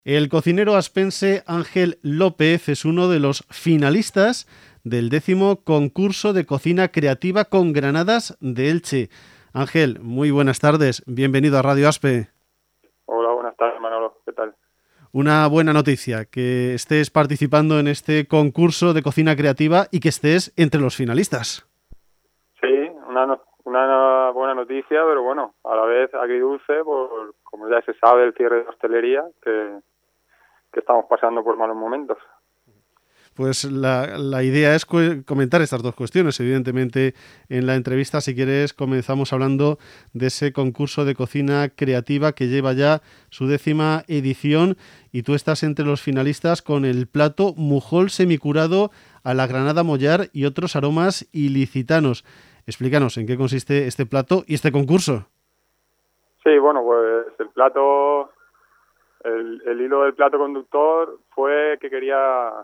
El cocinero aspense Ángel López es uno de los finalistas del 10º concurso de cocina creativa con granadas de Elche. Ángel, muy buenas tardes, bienvenido a Radio Aspe. Hola, buenas tardes, Manolo, ¿qué tal? Una buena noticia, que estés participando en este concurso de cocina creativa y que estés entre los finalistas. Sí, una buena noticia, pero bueno, a la vez agridulce, por, como ya se sabe, el cierre de hostelería, que estamos pasando por malos momentos. Pues la idea es comentar estas dos cuestiones. Evidentemente, en la entrevista, si quieres, comenzamos hablando de ese concurso de cocina creativa que lleva ya su 10ª edición y tú estás entre los finalistas con el plato mujol semicurado a la granada mollar y otros aromas ilicitanos. Explícanos en qué consiste este plato y este concurso. Sí, bueno, pues el plato, el hilo del plato conductor fue que quería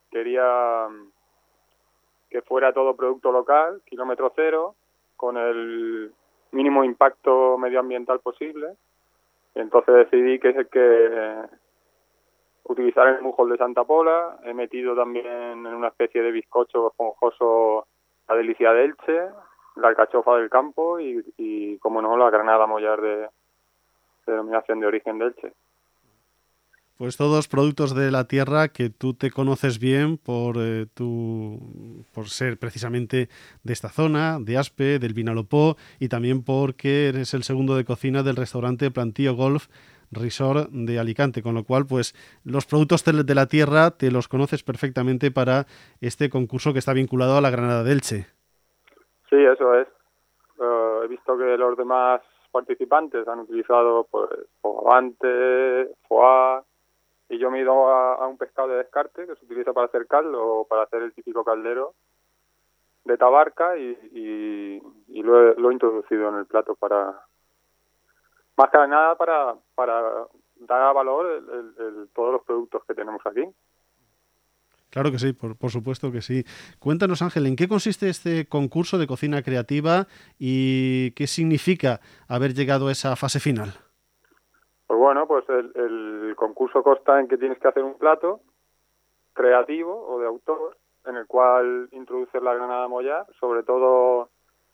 que fuera todo producto local, kilómetro cero, con el mínimo impacto medioambiental posible. Entonces decidí que utilizar el mujol de Santa Pola. He metido también en una especie de bizcocho esponjoso la delicia de Elche, la alcachofa del campo y como no, la granada mollar de denominación de origen de Elche. Pues todos productos de la tierra que tú te conoces bien por ser precisamente de esta zona, de Aspe, del Vinalopó, y también porque eres el segundo de cocina del restaurante Plantío Golf Resort de Alicante, con lo cual pues los productos de la tierra te los conoces perfectamente para este concurso que está vinculado a la Granada de Elche. Sí, eso es. He visto que los demás participantes han utilizado pues bogavante, foie, y yo me he ido a un pescado de descarte que se utiliza para hacer caldo o para hacer el típico caldero de Tabarca y lo he introducido en el plato para, más que nada, para dar a valor todos los productos que tenemos aquí. Claro que sí, por supuesto que sí. Cuéntanos, Ángel, ¿en qué consiste este concurso de cocina creativa y qué significa haber llegado a esa fase final? Pues bueno, pues el concurso consta en que tienes que hacer un plato creativo o de autor en el cual introduces la granada mollar, sobre todo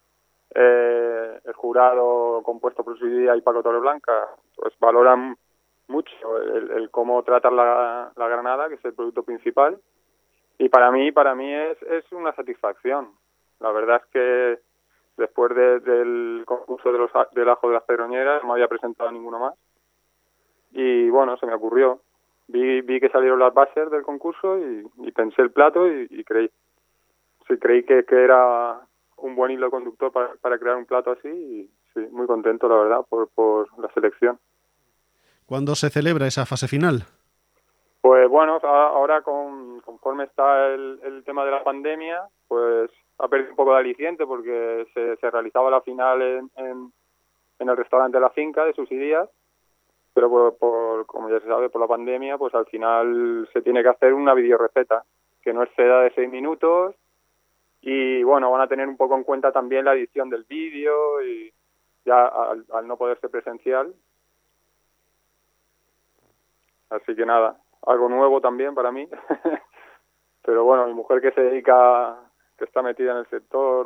el jurado compuesto por Suidia y Paco Torreblanca pues valoran mucho el cómo tratar la granada, que es el producto principal, y para mí es una satisfacción. La verdad es que después del concurso del ajo de las pedroñeras no me había presentado ninguno más. Y bueno, se me ocurrió. Vi que salieron las bases del concurso y pensé el plato y creí que era un buen hilo conductor para crear un plato así y sí, muy contento, la verdad, por la selección. ¿Cuándo se celebra esa fase final? Pues bueno, ahora conforme está el tema de la pandemia, pues ha perdido un poco de aliciente porque se realizaba la final en el restaurante de la finca de Subsidias, pero como ya se sabe, por la pandemia, pues al final se tiene que hacer una videoreceta que no exceda de 6 minutos y bueno, van a tener un poco en cuenta también la edición del vídeo y ya al no poder ser presencial. Así que nada, algo nuevo también para mí. Pero bueno, mi mujer que está metida en el sector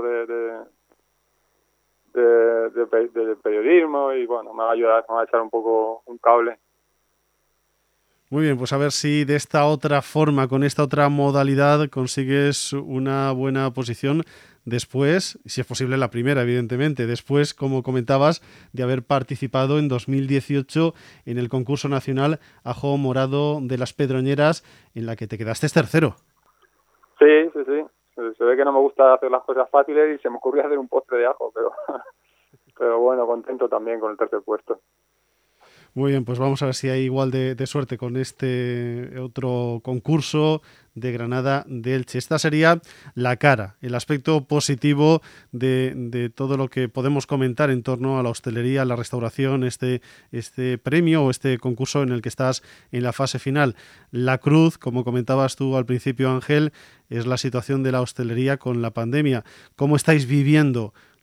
del periodismo y bueno, me va a ayudar, me va a echar un poco un cable. Muy bien, pues a ver si de esta otra forma, con esta otra modalidad, consigues una buena posición después, si es posible la primera, evidentemente, después, como comentabas, de haber participado en 2018 en el concurso nacional Ajo Morado de las Pedroñeras, en la que te quedaste tercero. Sí. Se ve que no me gusta hacer las cosas fáciles y se me ocurrió hacer un postre de ajo, pero bueno, contento también con el tercer puesto. Muy bien, pues vamos a ver si hay igual de suerte con este otro concurso de Granada de Elche. Esta sería la cara, el aspecto positivo de todo lo que podemos comentar en torno a la hostelería, a la restauración, este premio o este concurso en el que estás en la fase final. La cruz, como comentabas tú al principio, Ángel, es la situación de la hostelería con la pandemia. ¿Cómo estáis viviendo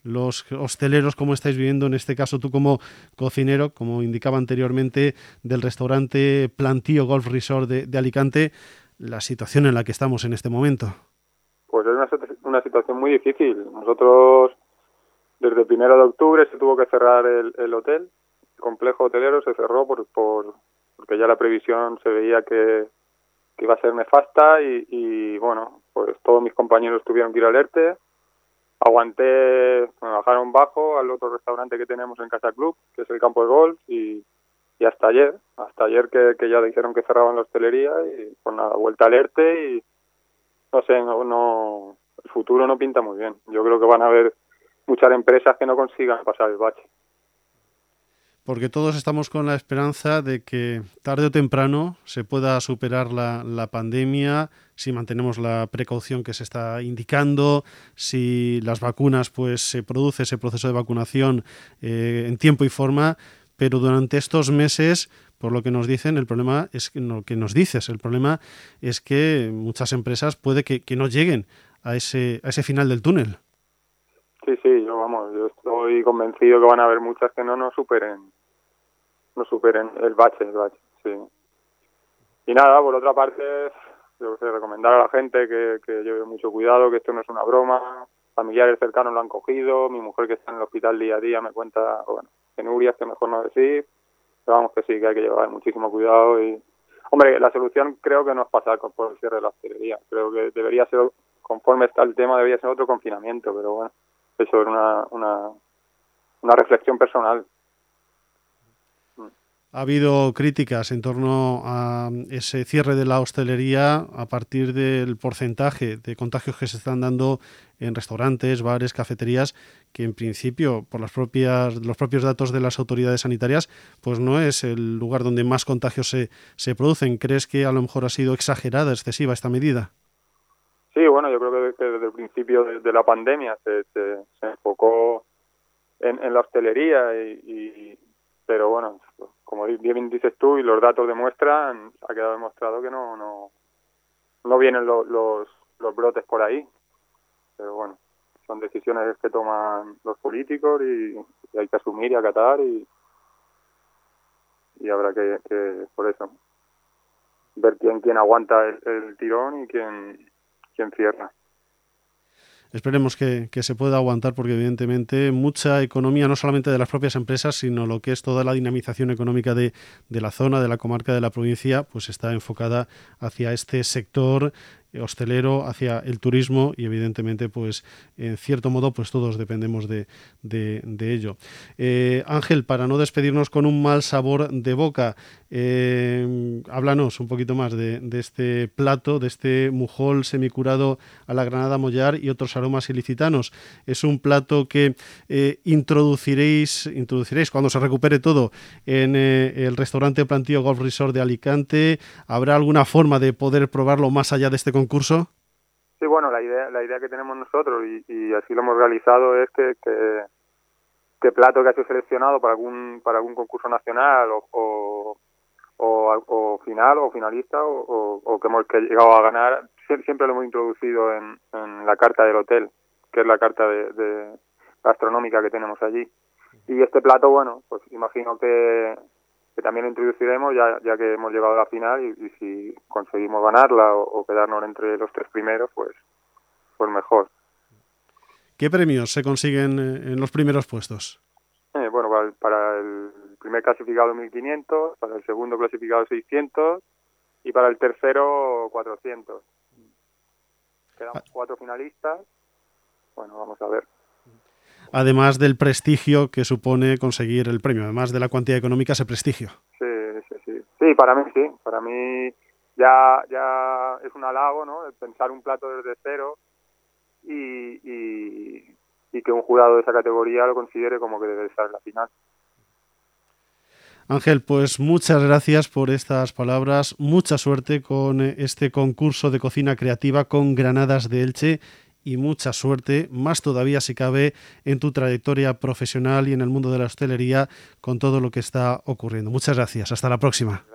los hosteleros, cómo estáis viviendo, en este caso tú como cocinero, como indicaba anteriormente, del restaurante Plantío Golf Resort de Alicante, la situación en la que estamos en este momento. Pues es una situación muy difícil. Nosotros, desde el 1 de octubre se tuvo que cerrar el hotel, el complejo hotelero se cerró porque ya la previsión se veía que iba a ser nefasta y bueno, pues todos mis compañeros tuvieron que ir al ERTE. Aguanté, me bajaron bajo al otro restaurante que tenemos en Casa Club, que es el campo de golf, y hasta ayer que ya dijeron que cerraban la hostelería y pues nada, vuelta al ERTE y no sé, no, el futuro no pinta muy bien. Yo creo que van a haber muchas empresas que no consigan pasar el bache. Porque todos estamos con la esperanza de que tarde o temprano se pueda superar la pandemia, si mantenemos la precaución que se está indicando, si las vacunas, pues se produce ese proceso de vacunación en tiempo y forma, pero durante estos meses, por lo que nos dicen, el problema es que lo que nos dices, el problema es que muchas empresas puede que no lleguen a ese final del túnel. Sí, yo estoy convencido que van a haber muchas que no superen el bache, sí. Y nada, por otra parte, yo sé, recomendar a la gente que lleve mucho cuidado, que esto no es una broma, familiares cercanos lo han cogido, mi mujer que está en el hospital día a día me cuenta, bueno, penurias que mejor no decir, pero vamos que sí, que hay que llevar muchísimo cuidado y, hombre, la solución creo que no es pasar por el cierre de la hostelería, creo que debería ser, conforme está el tema, debería ser otro confinamiento, pero bueno, eso es una reflexión personal. Ha habido críticas en torno a ese cierre de la hostelería a partir del porcentaje de contagios que se están dando en restaurantes, bares, cafeterías, que en principio, por los propios datos de las autoridades sanitarias, pues no es el lugar donde más contagios se producen. ¿Crees que a lo mejor ha sido exagerada, excesiva esta medida? Sí, bueno, yo creo que desde el principio de la pandemia se enfocó en la hostelería pero bueno, como bien dices tú y los datos demuestran, ha quedado demostrado que no vienen los brotes por ahí. Pero bueno, son decisiones que toman los políticos y hay que asumir y acatar y habrá que por eso ver quién aguanta el tirón y quién cierra. Esperemos que se pueda aguantar porque evidentemente mucha economía, no solamente de las propias empresas, sino lo que es toda la dinamización económica de la zona, de la comarca, de la provincia, pues está enfocada hacia este sector hostelero, hacia el turismo y evidentemente pues en cierto modo pues todos dependemos de ello. Ángel, para no despedirnos con un mal sabor de boca, háblanos un poquito más de este plato, de este mujol semicurado a la granada mollar y otros aromas ilicitanos. Es un plato que introduciréis cuando se recupere todo en el restaurante Plantío Golf Resort de Alicante. ¿Habrá alguna forma de poder probarlo más allá de este concurso? Sí, bueno, la idea que tenemos nosotros y así lo hemos realizado es que plato que ha sido seleccionado para algún concurso nacional o final o finalista o que hemos llegado a ganar, siempre lo hemos introducido en la carta del hotel, que es la carta de gastronómica que tenemos allí. Y este plato, bueno, pues imagino que también lo introduciremos ya que hemos llegado a la final y si conseguimos ganarla o quedarnos entre los 3 primeros, pues mejor. ¿Qué premios se consiguen en los primeros puestos? Bueno, para el primer clasificado 1.500, para el segundo clasificado 600 y para el tercero 400. Quedamos 4 finalistas. Bueno, vamos a ver. Además del prestigio que supone conseguir el premio, además de la cuantía económica, ese prestigio. Sí, para mí sí. Para mí ya es un halago, ¿no? El pensar un plato desde cero y que un jurado de esa categoría lo considere como que debe estar en la final. Ángel, pues muchas gracias por estas palabras, mucha suerte con este concurso de cocina creativa con Granadas de Elche y mucha suerte, más todavía si cabe, en tu trayectoria profesional y en el mundo de la hostelería con todo lo que está ocurriendo. Muchas gracias, hasta la próxima.